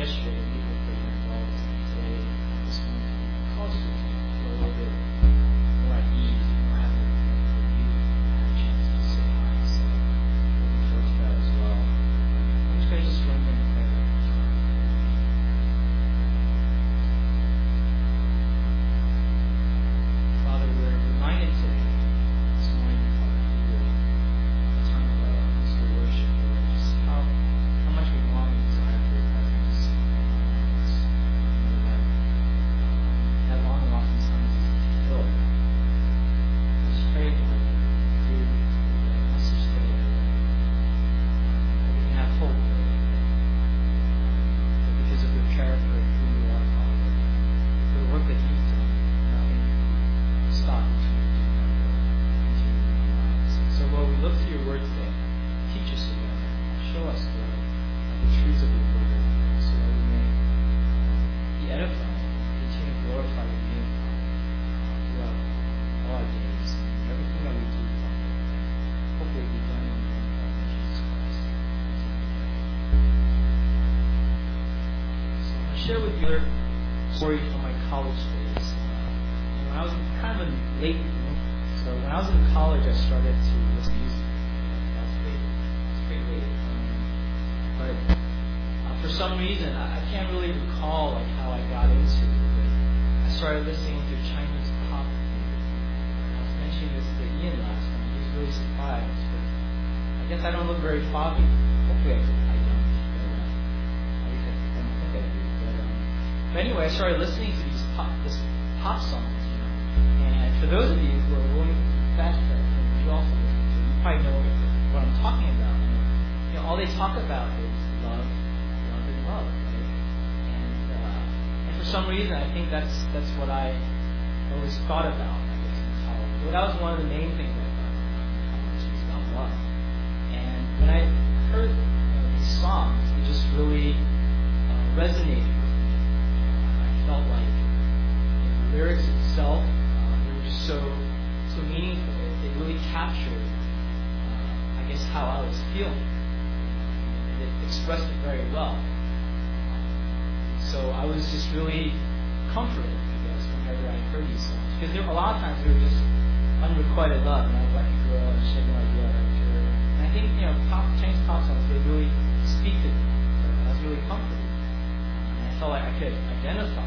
yesterday, meeting with the adults, and today, this morning, college students, feel a little bit more at ease, having with you, had a chance to say hi. So, looking forward to that as well. I'm just going to join me in prayer. Father, we're reminded today, this morning, Father, through the time of Easter worship, Lord, just how much we long and desire for your presence in our lives. We know that longing oftentimes is fulfilled. I just pray, Lord, through the message today, that we can have hope, Lord, that because of your character and who you are, Father, for the work that you've done, nothing can stop you from doing that work, continue in our lives. And so, Lord, we look to your word today. Teach us together. Show us, Lord, the truths of your word, so that we may be edified and continue to glorify your name, Father, throughout all our days and everything that we do, Father. Hopefully be done in the name of Jesus Christ. So I'm going to share with you a story from my college days. When I was kind of a late bloomer, so when I was in college, I started to listen to music. That's pretty late. But for some reason, I can't really recall like how I got into it. But I started listening to Chinese pop. And I was mentioning this to Ian last time. He was really surprised. But I guess I don't look very foggy. Hopefully I don't. But, at least I don't think I do. But anyway, I started listening to these pop songs. And for those of you who are willing to confess that you also listen to, you probably know what I'm talking about. And, all they talk about is love, and love, right? And for some reason, I think that's what I always thought about, I guess, in college. Well, that was one of the main things I thought in college was about love. And when I heard these songs, it just really resonated with me. I felt like the lyrics itself they were just so meaningful. They really captured, I guess, how I was feeling. It expressed it very well. So I was just really comforted, I guess, whenever I heard these songs. Because a lot of times they were just unrequited love, and I was like a girl, and she had no idea I liked her. And I think, Chinese pop songs, they really speak to me. So I was really comforted. And I felt like I could identify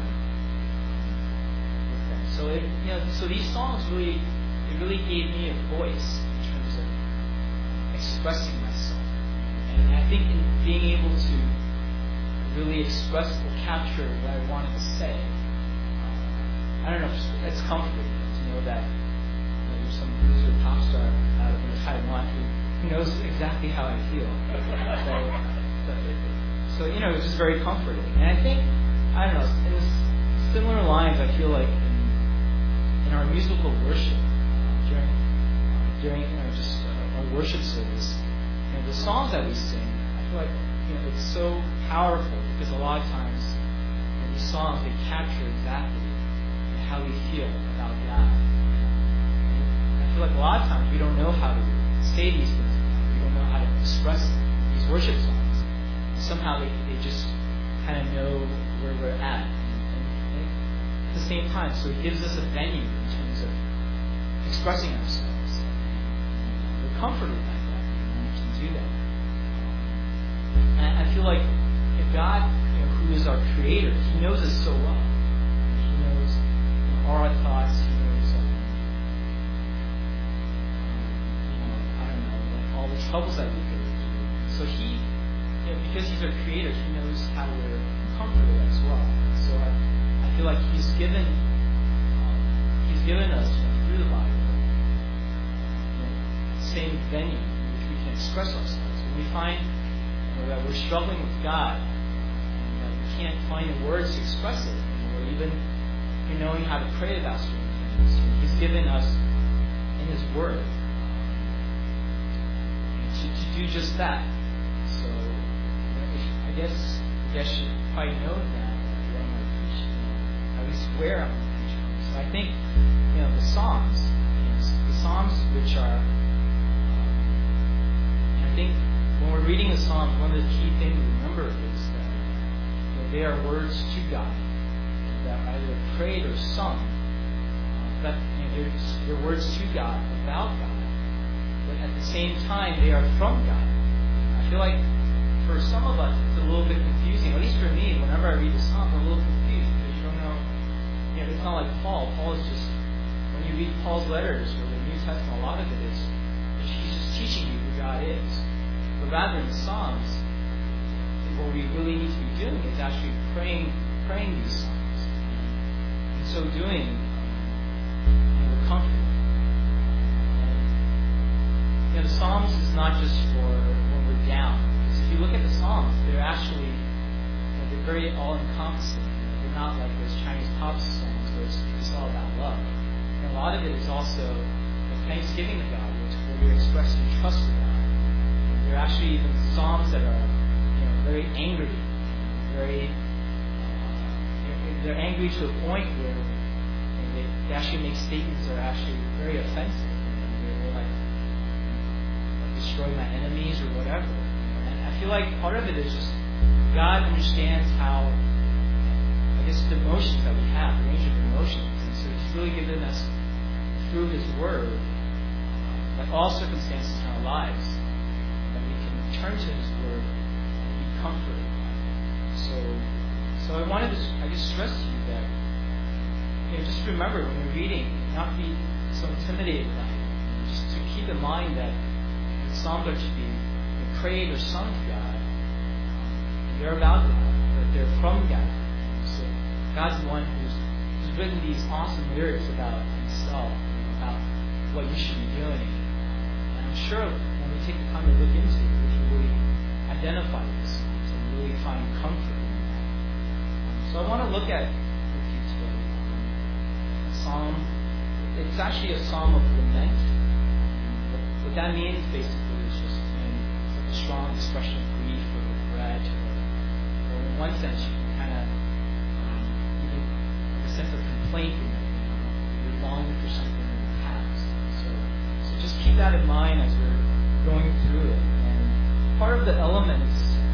with them. So so these songs really gave me a voice in terms of expressing myself. And I think in being able to really express or capture what I wanted to say, I don't know, it's comforting to know that there's some loser pop star out of Taiwan who knows exactly how I feel. So it's just very comforting. And I think, I don't know, in similar lines, I feel like in our musical worship, during just our worship service, the songs that we sing, I feel like it's so powerful because a lot of times these songs they capture exactly how we feel about God. And I feel like a lot of times we don't know how to say these things. We don't know how to express these worship songs. And somehow they just kind of know where we're at. And at the same time, so it gives us a venue in terms of expressing ourselves. We're comforted by that when we can do that. And I feel like if God, who is our Creator, He knows us so well. He knows all our thoughts. He knows, I don't know, like all the troubles that we go through. So He, because He's our Creator, He knows how we're comforted as well. So I feel like He's given us through the Bible the same venue in which we can express ourselves. When we find that we're struggling with God and that we can't find the words to express it, or even knowing how to pray about certain things, He's given us in His Word to do just that. So I guess you probably know that when I preach, at least where I'm preaching. So I think the Psalms which are, I think when we're reading the Psalms, one of the key things to remember is that they are words to God that are either prayed or sung. But they're words to God about God. But at the same time, they are from God. I feel like for some of us, it's a little bit confusing. At least for me, whenever I read the Psalms, I'm a little confused because you don't know. It's not like Paul. Paul is just, when you read Paul's letters or the New Testament, a lot of it is he's just teaching you who God is. But rather in the Psalms, what we really need to be doing is actually praying these Psalms. In so doing, we're comfortable. The Psalms is not just for when we're down. Because if you look at the Psalms, they're actually they're very all-encompassing. They're not like those Chinese pop songs where it's all about love. And a lot of it is also thanksgiving to God, where you're expressing trust to God. There are actually even Psalms that are very angry, they're angry to a point where they actually make statements that are actually very offensive. They're like destroy my enemies or whatever. And I feel like part of it is just God understands how, the emotions that we have, the range of emotions. And so He's really given us, through His Word, like all circumstances in our lives, that we can turn to His Word and be comforted. So I wanted to stress to you that, just remember when you're reading, not be so intimidated by it. Just to keep in mind that the Psalms are to be prayed or sung to God. They're about God, but they're from God. So God's the one who's written these awesome lyrics about Himself, about what you should be doing. And I'm sure when we take the time to look into it, we can really identify these Psalms and really find comfort in that. So I want to look at with you today a psalm. It's actually a psalm of lament. What that means basically is just a strong expression of grief or regret, or in one sense you can kind of even a sense of complaint. You're longing for something in the past. So just keep that in mind as we're going through it. And part of the elements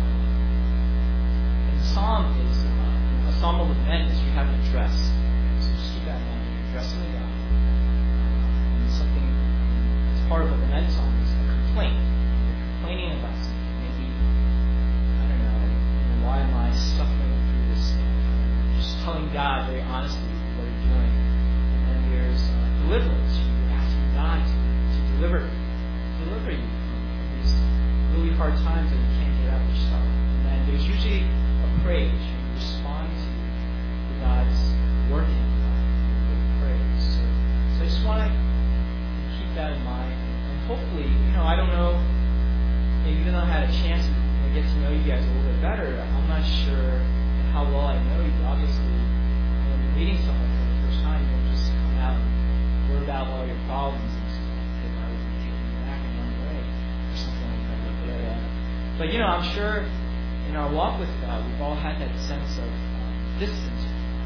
in the psalm is a psalm of lament is you have an address. So just keep that in mind. You're addressing to God. And something as part of a lament song is a complaint. You're complaining about something. Maybe, I don't know, why am I suffering through this thing? Just telling God very honestly what you're doing. And then there's deliverance. You're asking God to deliver you from these really hard times that you can't get out yourself. And then there's usually a praise. You respond to God's working with praise. So I just want to keep that in mind. And hopefully, I don't know, even though I had a chance to get to know you guys a little bit better, I'm not sure how well I know you. Obviously, when you're meeting someone for the first time, you don't just come out and word out all your problems and stuff. I would be taking you back and run away or something like that. But I'm sure in our walk with God, we've all had that sense of distance.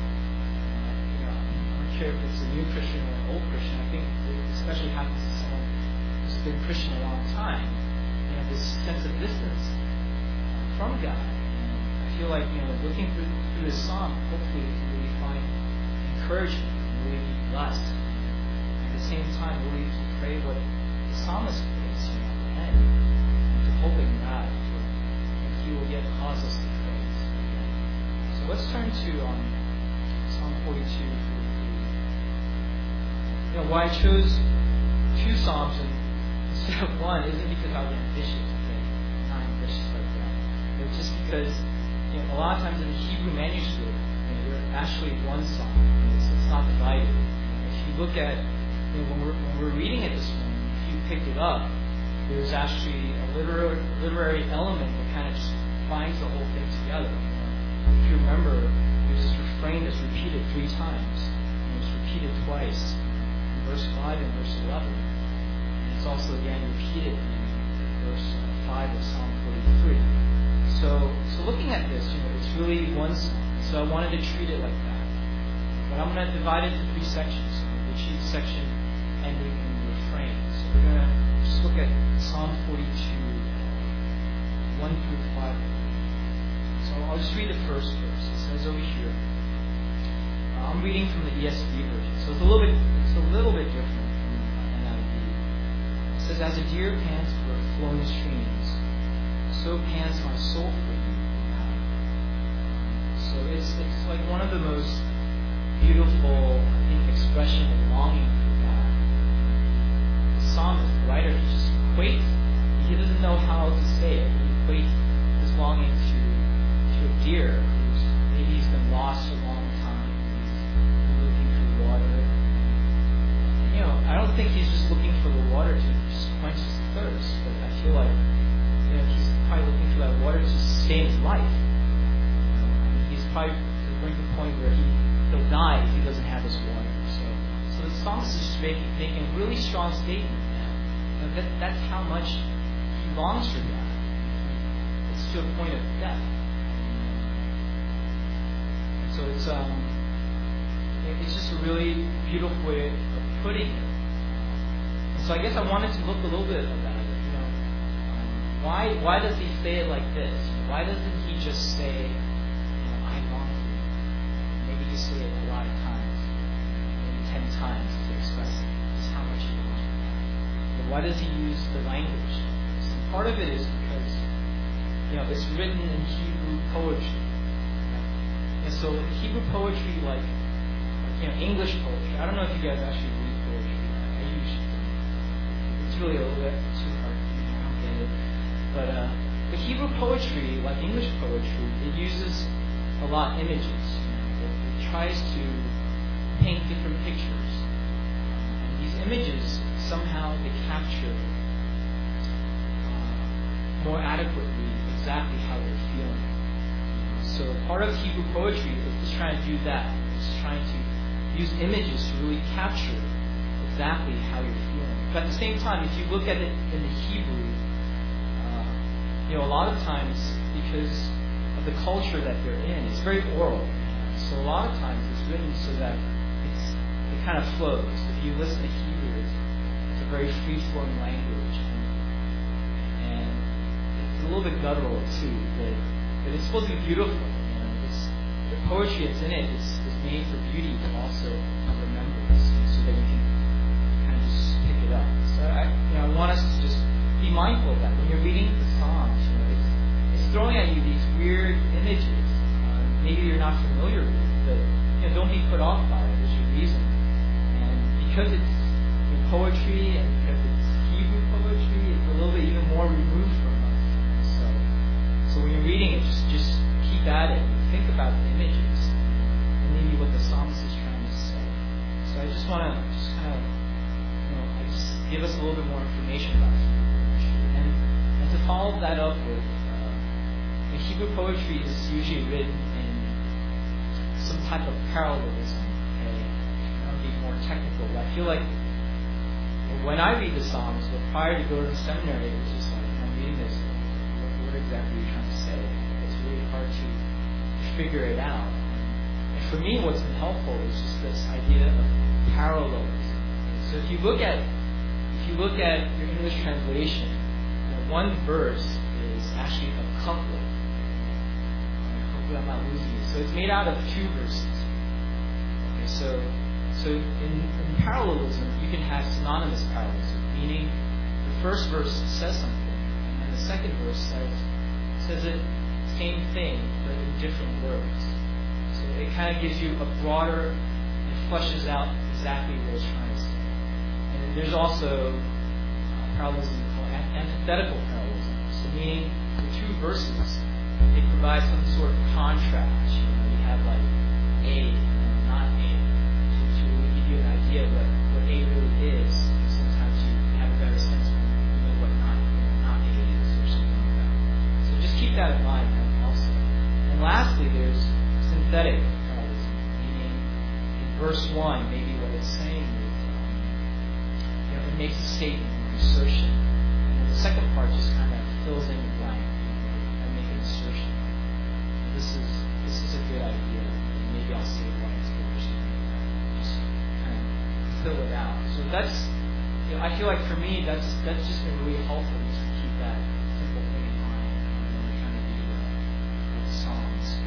I'm not sure if it's a new Christian or an old Christian. I think it especially happens to someone who's been Christian a long time. This sense of distance from God. And I feel like looking through this psalm, hopefully we can really find encouragement and really be blessed. At the same time, really to pray what the psalmist prays at the end, and to hope in God for that He will yet cause us to praise. So let's turn to Psalm 42. Why I chose two psalms instead of one isn't because I was ambitious. Okay? I'm not ambitious like that. It's just because a lot of times in the Hebrew manuscript, they're actually one psalm. It's not divided. If you look at when we're reading it this morning, if you picked it up, there's actually a literary element that kind of just binds the whole thing together. If you remember, there's this refrain that's repeated 3 times. And it's repeated twice in verse 5 and verse 11. It's also again repeated in verse 5 of Psalm 43. So looking at this, it's really one psalm. So I wanted to treat it like that. But I'm going to divide it into 3 sections. With each section ending in the refrain. So we're going to just look at Psalm 42, 1 through 5. So I'll I'll just read the first verse. It says over here. I'm reading from the ESV version, so it's a little bit different from NIV. It says, "As a deer pants for flowing streams, so pants my soul for you, God." So it's like one of the most beautiful, I think, expression of longing for God. The psalmist, the writer, he just equates. He doesn't know how to say it. He equates his longing to a deer who's maybe he's been lost a long time. He's looking for water. And, I don't think he's just looking for the water to just quench his thirst, but I feel like he's probably looking for that water to sustain his life. He's probably going to the point where he'll die if he doesn't have this water. So the psalmist is just making a really strong statement. That's how much he longs for God. It's to a point of death. And so it's just a really beautiful way of putting it. And so I guess I wanted to look a little bit about it. Why does he say it like this? Why doesn't he just say, I long for you? Maybe he say it a lot of times, maybe 10 times to express just how much he longs for God. But why does he use the language? So part of it is because it's written in Hebrew poetry. And so Hebrew poetry, like English poetry. I don't know if you guys actually read poetry. I usually do. It's really a little bit too hard for me to comprehend it. But the Hebrew poetry, like English poetry, it uses a lot of images. It tries to paint different pictures. And these images, somehow they capture more adequately exactly how they're feeling. So part of Hebrew poetry is just trying to do that. It's trying to use images to really capture exactly how you're feeling. But at the same time, if you look at it in the Hebrew, a lot of times, because of the culture that they're in, it's very oral. So a lot of times it's written so that it kind of flows. If you listen to Hebrew, it's a very free-flowing language. And it's a little bit guttural too, but it's supposed to be beautiful. The poetry that's in it is made for beauty, but also remembrance, so that we can kind of just pick it up. So I want us to just be mindful of that. When you're reading the Psalms, it's throwing at you these weird images. Maybe you're not familiar with, but don't be put off by it. There's a reason, and because it's poetry and because it's Hebrew poetry, it's a little bit even more removed from us. So when you're reading it, just keep at it. Think about the images and maybe what the psalmist is trying to say. So I just want to kind of, give us a little bit more information about Hebrew poetry. And to follow that up with, Hebrew poetry is usually written in some type of parallelism. Okay? I'll be more technical, but I feel like when I read the Psalms, but prior to going to seminary, it was just like, I'm reading this, what exactly are you trying to say? It's really hard to figure it out. And for me, what's been helpful is just this idea of parallelism. So if you look at your English translation, one verse is actually a couplet. Hopefully I'm not losing it. So it's made out of two verses. Okay, so in parallelism, you can have synonymous parallelism, meaning the first verse says something, and then the second verse says it same thing, but in different words. So it kind of gives you a broader and fleshes out exactly what it's trying to say. And then there's also parallelism called antithetical parallelism. So meaning the two verses, they provide some sort of contrast. You have like A and not A to really give you an idea of what A really is. Sometimes you have a better sense of what not A is or something like that. So just keep that in mind. And lastly, there's synthetic parallelism, meaning in verse 1, maybe what it's saying is, it makes a statement, an assertion, and then the second part just kind of fills in the blank, and make an assertion. And this is a good idea, and maybe I'll say why it's good or something like that. Just kind of fill it out. So that's, I feel like for me, that's just been really helpful, just to keep that simple thing in mind when we're trying to do Psalms.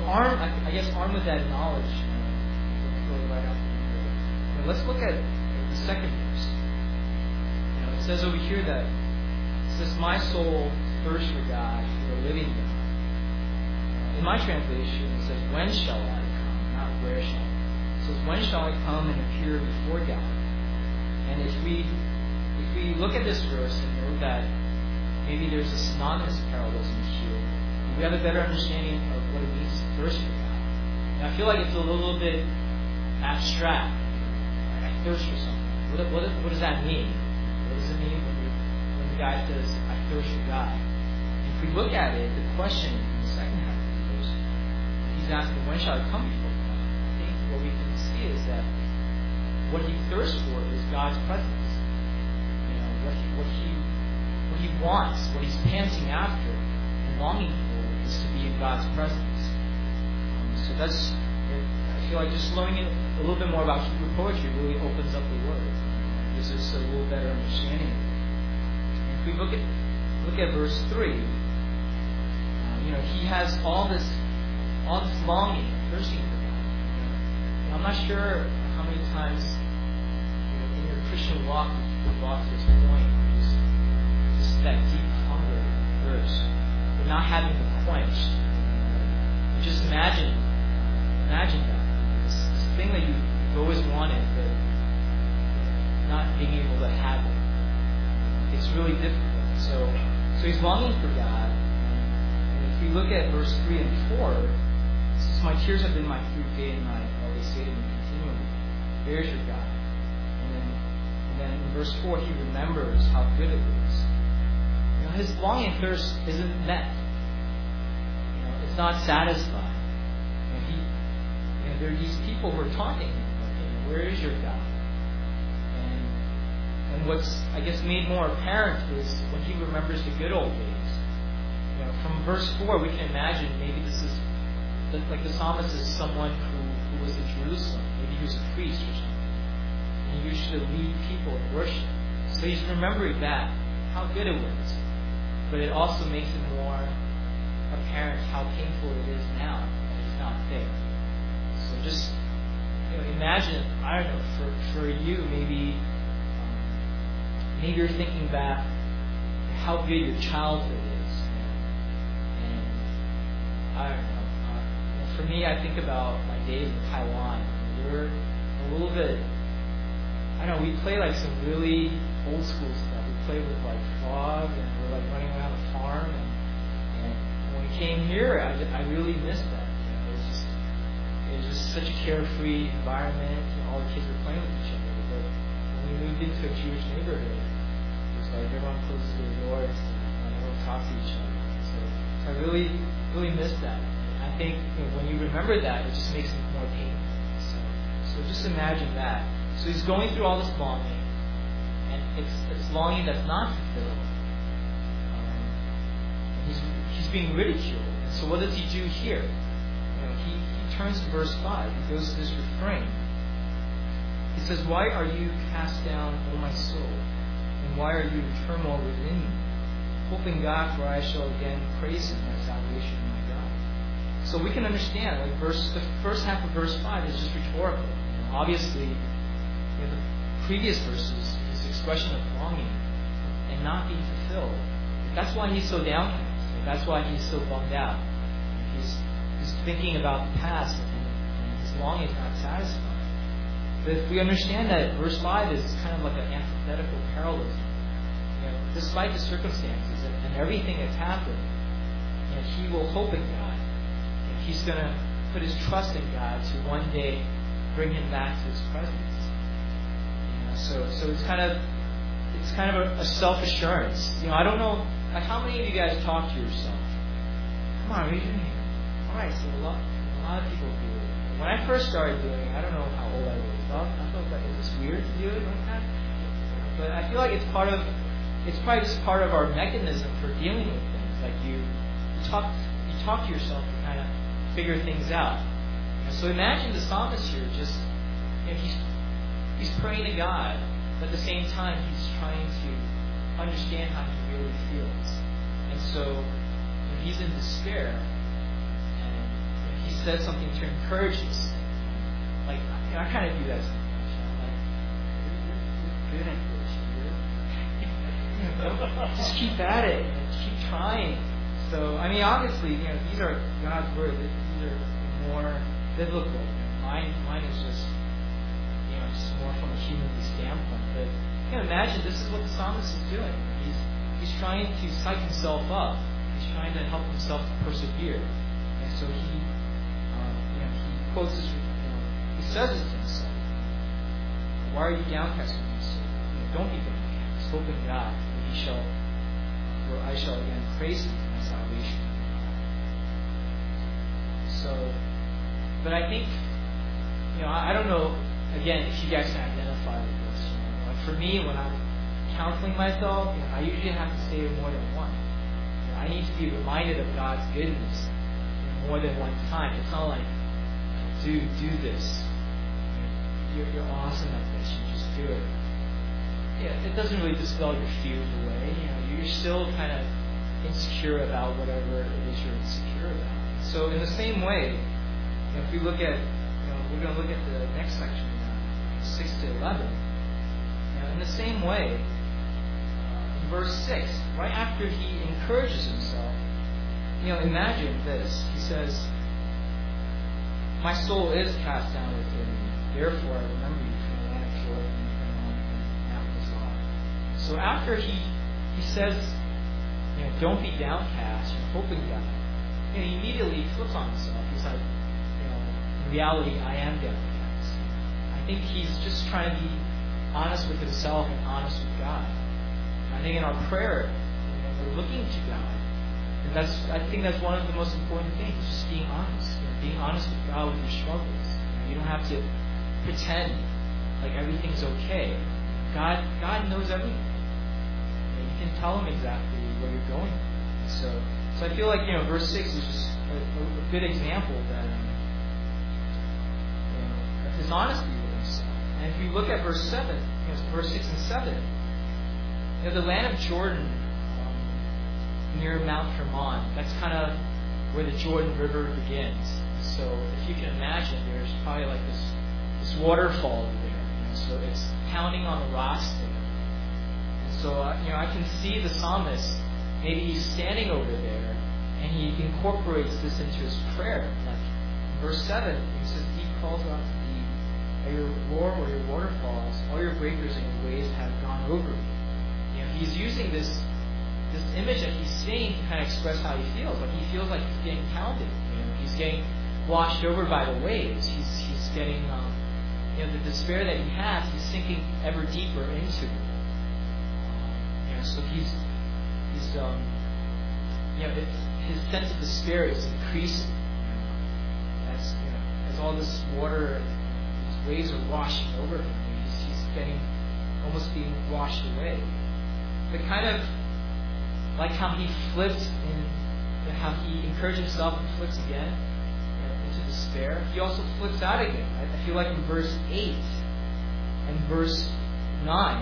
armed with that knowledge, right out the window, let's look at the second verse. It says over here that it says, "My soul thirsts for God, for the living God." In my translation, it says, "When shall I come?" Not "where shall I." It says, "When shall I come and appear before God?" And if we look at this verse and know that maybe there's a synonymous parallelism here, we have a better understanding of what it means to thirst for God. And I feel like it's a little bit abstract. I thirst for something. What does that mean? What does it mean when the guy says, "I thirst for God"? If we look at it, the question in the second half of the verse, he's asking, "When shall I come before God?" I think what we can see is that what he thirsts for is God's presence. What he wants, what he's panting after and longing for, is to be in God's presence. So that's, I feel like just learning a little bit more about Hebrew poetry really opens up the Word. Gives us a little better understanding. And if we look at verse 3, he has all this longing, thirsting for God. And I'm not sure how many times in your Christian walk you've brought to this point, just that deep hunger and thirst, but not having it quenched. Just imagine that. This thing that you've always wanted, but not being able to have it. It's really difficult. So he's longing for God. And if we look at verse 3 and 4, it says, "My tears have been my food day and night, and always say to me continually, there's your God." And then in verse 4, he remembers how good it was. His longing and thirst isn't met. It's not satisfied. There are these people who are taunting him, "Where is your God?" And what's, I guess, made more apparent is when he remembers the good old days. From verse 4, we can imagine maybe this is like the psalmist is someone who was in Jerusalem. Maybe he was a priest or something. And he used to lead people in worship. So he's remembering that, how good it was. But it also makes it more apparent how painful it is now that he's not there. So just imagine, I don't know, for you, maybe you're thinking back how good your childhood is. And I don't know. For me, I think about my days in Taiwan. We were a little bit, I don't know, we play like some really old school stuff. We played with like frog, and we're like running around the farm. And when we came here, I really missed that. It was just such a carefree environment, and all the kids were playing with each other. But when we moved into a Jewish neighborhood, it was like everyone closes their doors and everyone talks to each other. So I really, really missed that. And I think when you remember that, it just makes it more painful. So just imagine that. So he's going through all this longing, and it's longing that's not fulfilled. He's being ridiculed. And so what does he do here? He turns to verse 5. He goes to this refrain. He says, "Why are you cast down, O my soul? And why are you in turmoil within me? Hope in God, for I shall again praise Him, my salvation and my God." So we can understand, like the first half of verse 5 is just rhetorical. Obviously, the previous verses, this expression of longing and not being fulfilled. That's why he's so downcast. That's why he's so bummed out. He's thinking about the past, and his longing is not satisfied. But if we understand that verse 5 is kind of like an antithetical parallelism, despite the circumstances and everything that's happened, he will hope in God. He's going to put his trust in God to one day bring him back to His presence. So it's kind of a self-assurance. I don't know, like how many of you guys talk to yourself? Come on, raise your hand. All right, so a lot of people do it. When I first started doing it, I don't know how old I was. I felt like, is this weird to do it like that? But I feel like it's probably just part of our mechanism for dealing with things. Like you talk to yourself to kind of figure things out. So imagine the psalmist here just, he's praying to God, but at the same time he's trying to understand how he really feels. And so he's in despair. He says something to encourage this. Like, I kind of do that sometimes. Like, you're good at this. Just keep at it. Keep trying. So, I mean, obviously, these are God's words. These are more biblical. Mine is just more from a humanly standpoint. But imagine this is what the psalmist is doing. He's trying to psych himself up. He's trying to help himself to persevere. And so he quotes this. He says it to himself. Why are you downcast when you sin? Don't be downcast. Hope in God, for I shall again praise Him for my salvation. So, but I think, I don't know. Again, if you guys can identify with this, like for me, when I'm counseling myself, I usually have to say it more than once. I need to be reminded of God's goodness more than one time. It's not like, dude, do this. You're awesome at this. You just do it. It doesn't really dispel your fears away. You're still kind of insecure about whatever it is you're insecure about. So in the same way, if we look at, we're going to look at the next section. 6 to 11. In the same way, in verse 6, right after he encourages himself, imagine this. He says, my soul is cast down within me. Therefore, I remember you from the land of Jordan and after this law. So after he says, don't be downcast, you're hoping God, he immediately flips on himself. He's like, in reality, I am downcast. I think he's just trying to be honest with himself and honest with God. And I think in our prayer, we're looking to God. And I think that's one of the most important things, just being honest. Being honest with God with your struggles. You don't have to pretend like everything's okay. God knows everything. You can tell Him exactly what you're going through. So I feel like verse 6 is just a good example that of his honesty. And if you look at verse 7, verse 6 and 7, the land of Jordan near Mount Hermon, that's kind of where the Jordan River begins. So if you can imagine, there's probably like this waterfall over there. So it's pounding on the rocks there. And so I can see the psalmist. Maybe he's standing over there, and he incorporates this into his prayer. Like verse 7, he says, "Deep calls out to deep. At your roar or your waterfalls, all your breakers and your waves have gone over me." He's using this image that he's seeing to kind of express how he feels. Like he feels like he's getting pounded. He's getting washed over by the waves. He's getting the despair that he has. He's sinking ever deeper into it. So he's his sense of despair is increasing as all this water, these waves are washing over him. He's getting almost being washed away. But kind of like how he flipped how he encouraged himself and flips again into despair, he also flips out again. I feel like in verse 8 and verse 9,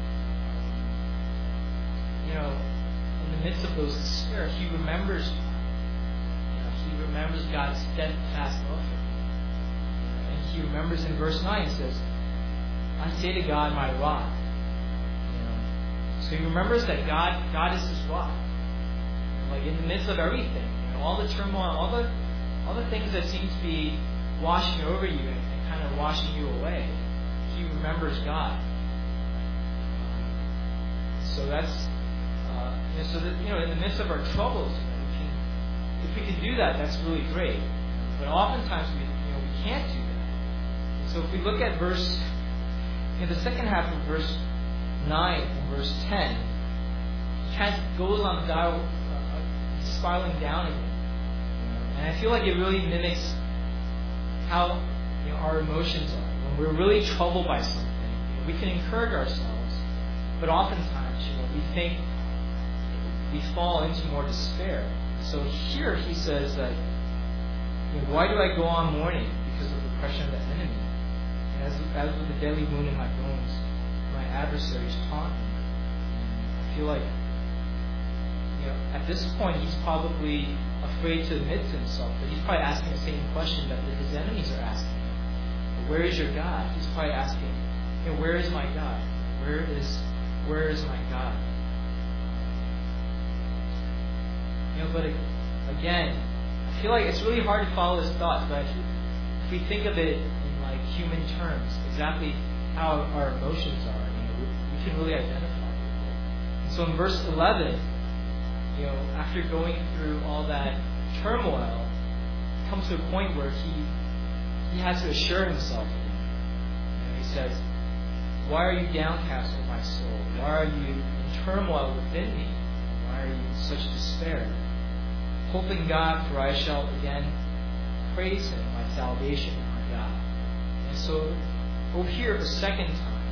in the midst of those despair, he remembers God's steadfast love for him. And he remembers in verse 9, it says, "I say to God, my rock." So he remembers that God is his rock. Like in the midst of everything, all the turmoil, all the things that seem to be washing over you and kind of washing you away, he remembers God. So that's so that in the midst of our troubles, if we can do that, that's really great. But oftentimes we can't do that. So if we look at the second half of verse 9 and verse 10, it kind of goes on spiraling down again. And I feel like it really mimics how our emotions are. When we're really troubled by something, we can encourage ourselves, but oftentimes we think we fall into more despair. So here he says that, why do I go on mourning? Because of the oppression of the enemy. And as with the deadly wound in my bones, my adversaries taunt me. And I feel like, at this point he's probably afraid to admit to himself, but he's probably asking the same question that his enemies are asking him. Where is your God? He's probably asking, where is my God? Where is my God? But again, I feel like it's really hard to follow his thoughts, but if we think of it in like human terms, exactly how our emotions are, we can really identify with it. So in verse 11, after going through all that turmoil, it comes to a point where he has to assure himself. He says, "Why are you downcast, O my soul? Why are you in turmoil within me? Why are you in such despair? Hope in God, for I shall again praise Him, my salvation and my God." And so, over here, the second time,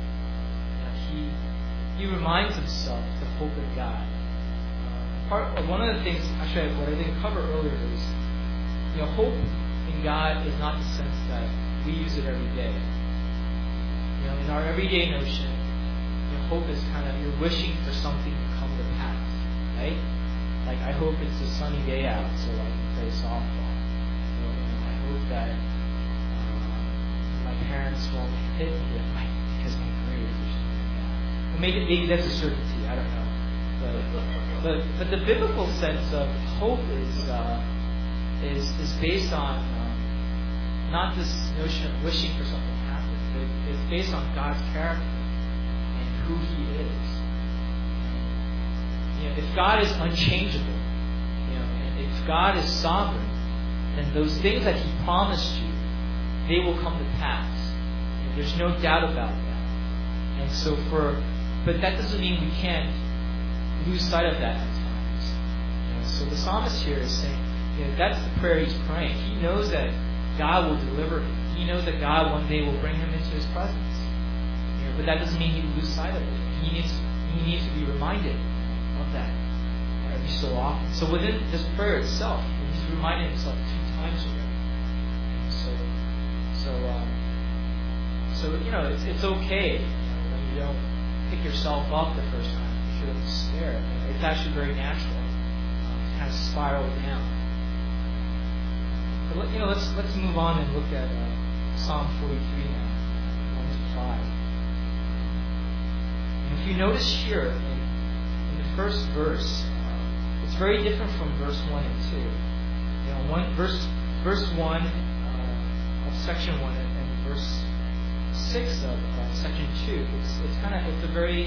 he reminds himself to hope in God. One of the things, actually, what I didn't cover earlier is, hope in God is not the sense that we use it every day. In our everyday notion, hope is kind of you're wishing for something to come to pass, right? Like, I hope it's a sunny day out so I can play softball. I hope that my parents won't hit me because my grades or something like that. Well, maybe that's a certainty. I don't know. But the biblical sense of hope is based on not this notion of wishing for something to happen, but it's based on God's character and who He is. If God is unchangeable, and if God is sovereign, then those things that He promised you, they will come to pass. There's no doubt about that. And so but that doesn't mean we can't lose sight of that at times. So the psalmist here is saying, that's the prayer he's praying. He knows that God will deliver him. He knows that God one day will bring him into His presence. But that doesn't mean he lose sight of it. He needs to be reminded of that every so often. So within this prayer itself, he's reminding himself 2 times already. So it's okay when you don't pick yourself up the first time. You feel despair. It's actually very natural to kind of spiral down. But let's move on and look at Psalm 43 now, 1 to 5. And if you notice here in the first verse, it's very different from verse 1 and 2. Verse 1 of section 1 and verse 6 of section 2. It's a very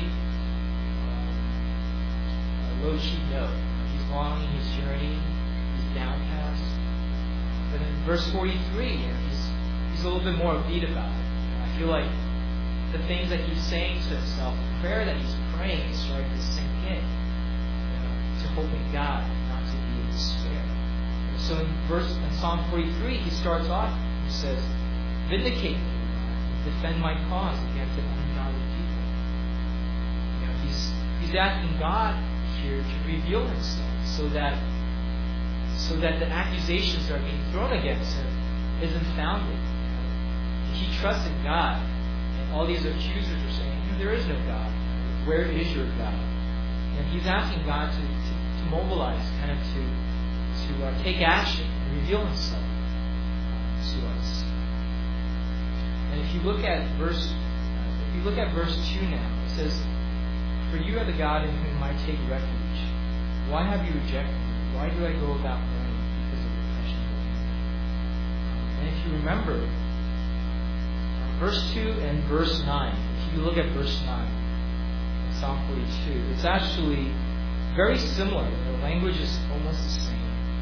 low key note. He's longing, he's yearning, he's downcast. But in verse 43, he's a little bit more upbeat about it. I feel like the things that he's saying to himself, the prayer that he's praying, is starting to sink in. To hope in God, not to be in despair. So in Psalm 43, he starts off. He says, "Vindicate me, defend my cause against an ungodly people." He's asking God here to reveal Himself, so that the accusations that are being thrown against him isn't founded. He trusts in God, and all these accusers are saying, "There is no God. Where is your God?" And he's asking God to mobilize, kind of to take action and reveal Himself to us. And if you look at verse 2 now, it says, "For you are the God in whom I take refuge. Why have you rejected me? Why do I go about mourning because of oppression?" And if you remember, verse 2 and verse 9, if you look at verse 9 in Psalm 42, it's actually very similar. The language is almost the same.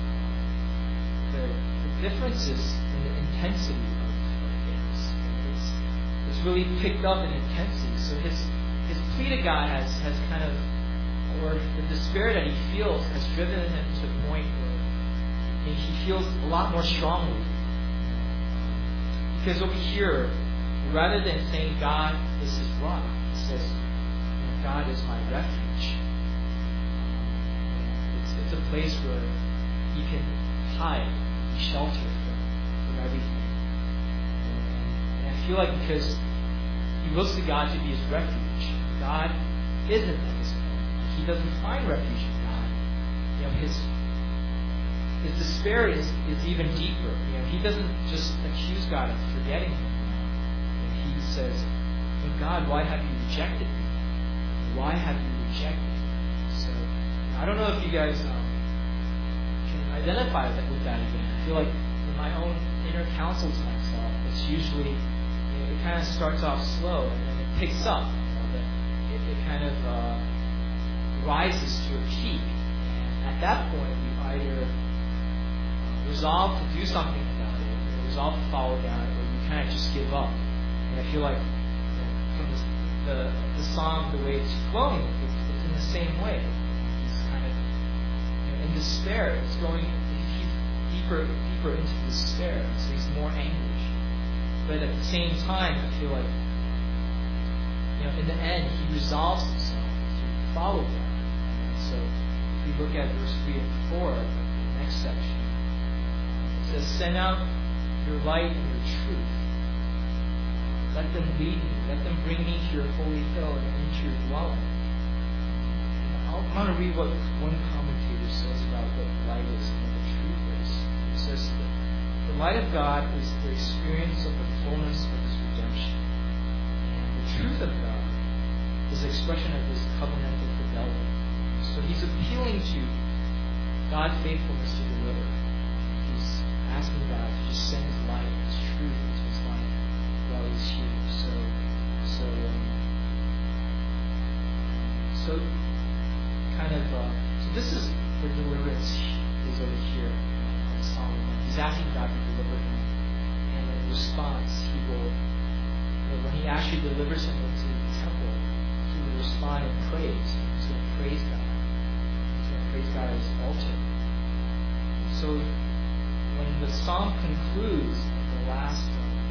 The difference is in the intensity of things. It's really picked up in intensity. So his plea to God has kind of, or the despair that he feels has driven him to a point where he feels a lot more strongly. Because over here, rather than saying God is his rock, he says, God is my refuge. It's a place where he can hide, shelter from everything. And I feel like because he looks to God to be his refuge, God isn't at this point. He doesn't find refuge in God. his despair is even deeper. He doesn't just accuse God of forgetting him. And he says, "Oh God, why have you rejected me? Why have you rejected me?" So I don't know if you guys can identify with that again. I feel like in my own inner counsel to myself, it's usually it kind of starts off slow and then it picks up. It kind of rises to a peak, and at that point, you either resolve to do something about it, or resolve to follow down it, or you kind of just give up. And I feel like from the song, the way it's flowing, it's in the same way. He's kind of in despair. It's going deeper into despair, so he's more anguish. But at the same time, I feel like in the end, he resolves himself to follow God. And so if we look at verse 3 and 4, the next section, it says, "Send out your light and your truth. Let them lead me. Let them bring me to your holy hill and into your dwelling." I want to read what one commentator says about what light is and what the truth is. It says that the light of God is the experience of the fullness of His redemption. And the truth of God is the expression of His covenantal fidelity. So He's appealing to God's faithfulness to deliver. He's asking God to just send His light, His truth into His life while He's here. So this is where deliverance is over here in Solomon. He's asking God to deliver him, and in response, he will, when he actually delivers him into the temple, he will respond in praise. He's going to praise God. He's going to praise God at his altar. So when the psalm concludes in the last,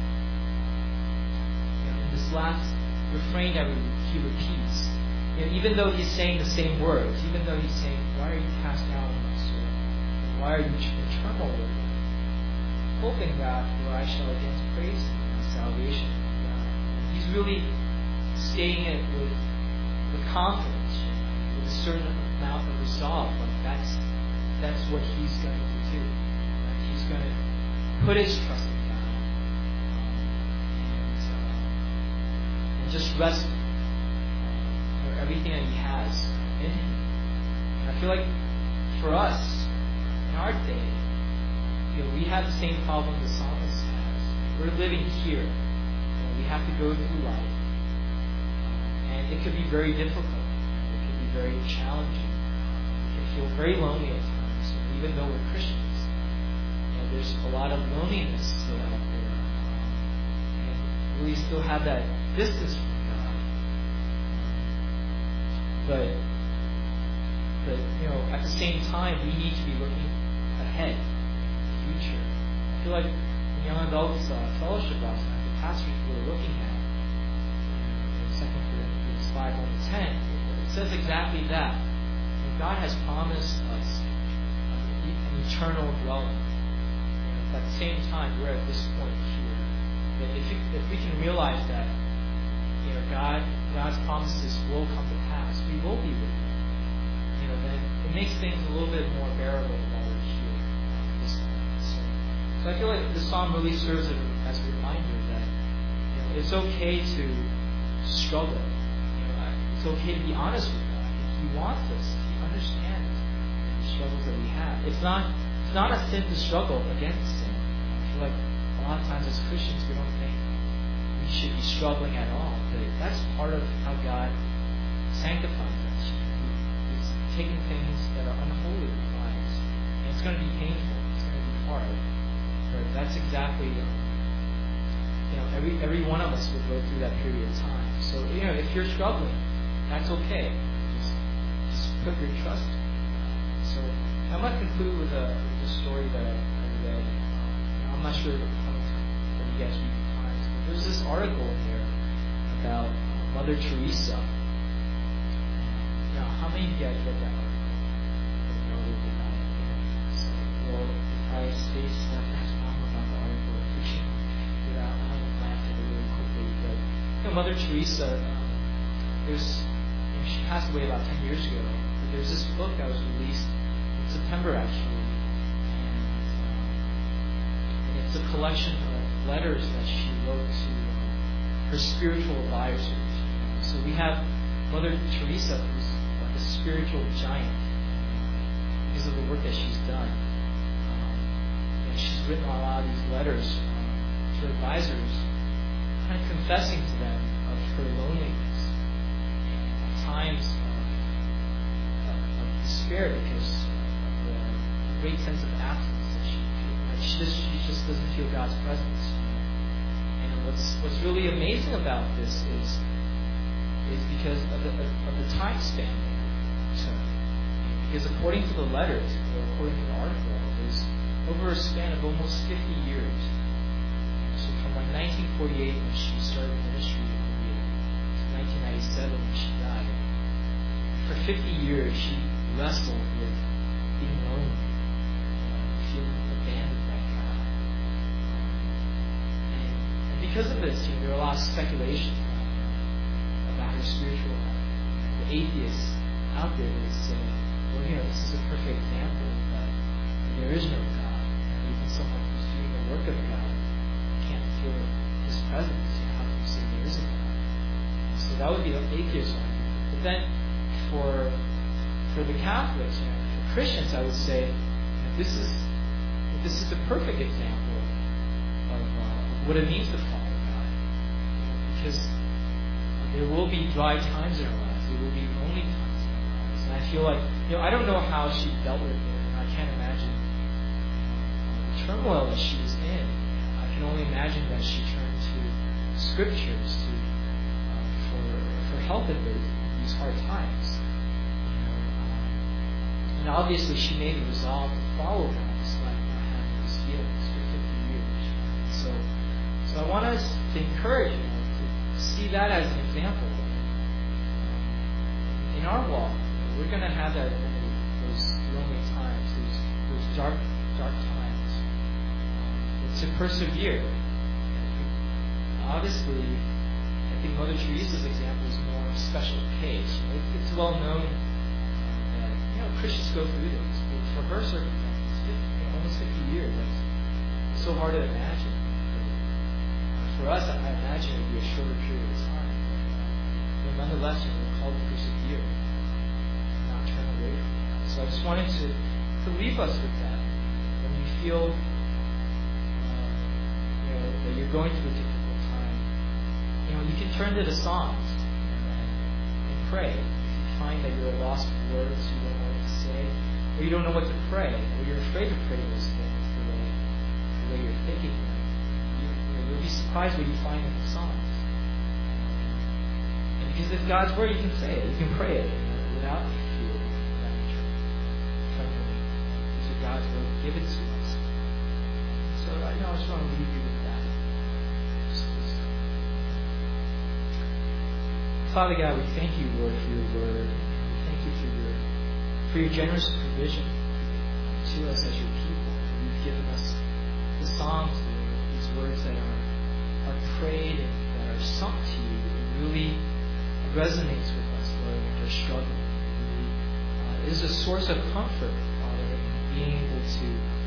in this last refrain that he repeats, even though he's saying the same words, even though he's saying, "Why are you cast down, my soul? Why are you in turmoil with me? Hoping God, for I shall again praise my salvation from God." And he's really stating it with confidence, with a certain amount of resolve. Like that's what he's going to do. Like he's going to put his trust in God and just rest everything that he has in him. And I feel like for us, in our day, we have the same problem the psalmist has. We're living here. We have to go through life. And it could be very difficult. It could be very challenging. It can feel very lonely at times, even though we're Christians. There's a lot of loneliness still out there. And we still have that distance from God. But at the same time, we need to be looking ahead, future. I feel like in Young Adults Fellowship last night, the passage we were looking at in 2 Corinthians 5:1-10, it says exactly that. God has promised us an eternal dwelling. At the same time, we're at this point here. That if we can realize that God's promises will come to pass, we will be with Him. Then it makes things a little bit more bearable while we're here at this point. So I feel like this psalm really serves as a reminder that it's okay to struggle. It's okay to be honest with God. He wants us. He understands the struggles that we have. It's not a sin to struggle against sin. I feel like a lot of times as Christians we don't think we should be struggling at all. But that's part of how God sanctifies us. He's taking things that are unholy in our lives. And it's going to be painful. It's going to be hard. But that's exactly, every one of us will go through that period of time. So, if you're struggling, that's okay. Just put your trust in God. So, I'm going to conclude with the story that I read. I'm not sure how many times you guys read the Times, but there's this article in there about Mother Teresa. Now, how many of you guys read that article? Well, if I say stuff that's wrong about the article, if we can get out, I'm going to glance at it really quickly. But Mother Teresa, she passed away about 10 years ago. But there's this book that was released in September actually, and It's a collection of letters that she wrote to her spiritual advisors. So we have Mother Teresa, who's like a spiritual giant because of the work that she's done. And she's written a lot of these letters to her advisors, kind of confessing to them of her loneliness, and at times of despair because of the great sense of absence that she feels. She just doesn't feel God's presence. And what's really amazing about this is because of the time span there. So, because according to the letters, or according to the article, it was over a span of almost 50 years. So from like 1948 when she started ministry to 1997 when she died, for 50 years she wrestled with being lonely, feeling abandoned by God. And because of this, there are a lot of speculation about her spiritual life. The atheists out there would say, well, this is a perfect example that there is no God. And even someone who's doing the work of God can't feel His presence. How can you say there is a God? So that would be the atheist argument. But then for the Catholics, for Christians, I would say this is the perfect example of what it means to follow God. Because there will be dry times in our lives. There will be lonely times in our lives. And I feel like, I don't know how she dealt with it, and I can't imagine the turmoil that she was in. I can only imagine that she turned to scriptures for help in these hard times. And obviously she made a resolve to follow God despite not having these feelings for 50 years. So I want us to encourage to see that as an example. In our walk, we're going to have those lonely times, those dark times. To persevere. Obviously, I think Mother Teresa's example is more a special case. It's well known that Christians go through this. But for her circumstances, almost 50 years. That's so hard to imagine. For us, I imagine it would be a shorter period of time. But nonetheless, we're called to persevere and not turn away from God. So I just wanted to leave us with that. When you feel that you're going through a difficult time, you can turn to the Psalms and pray. If you find that you're lost for words, you don't know what to say, or you don't know what to pray, or you're afraid to pray those things the way you're thinking them, you'll be surprised what you find in the Psalms. And because it's God's word, you can say it, you can pray it without fear, without trembling. These are God's word given to us. So I just want to leave you with that. Father God, we thank you, Lord, for your word. We thank you for your generous provision to us as your people. You've given us the Psalms, Lord, these words that are prayed and that are sung to you. It really resonates with us, Lord, when we're struggling. It is a source of comfort, Father, in being able to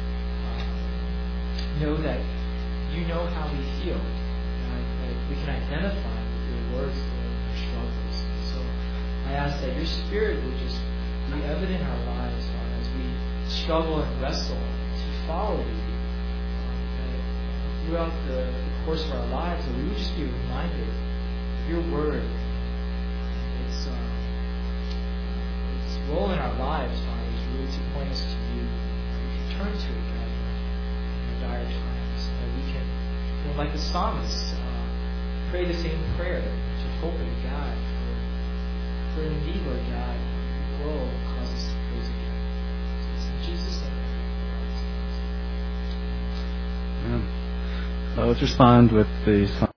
know that you know how we feel. And we can identify with your words, Lord, in our struggles. So I ask that your Spirit would just be evident in our lives, Father, as we struggle and wrestle to follow you. Throughout the course of our lives, that we would just be reminded of your word. Its role in our lives, Father, is really to point us to you. We can turn to it, God, in dire times. That we can, like the psalmist, pray the same prayer to hope in God. For indeed, Lord God, you will cause us to praise again. In Jesus' name. Let's respond with the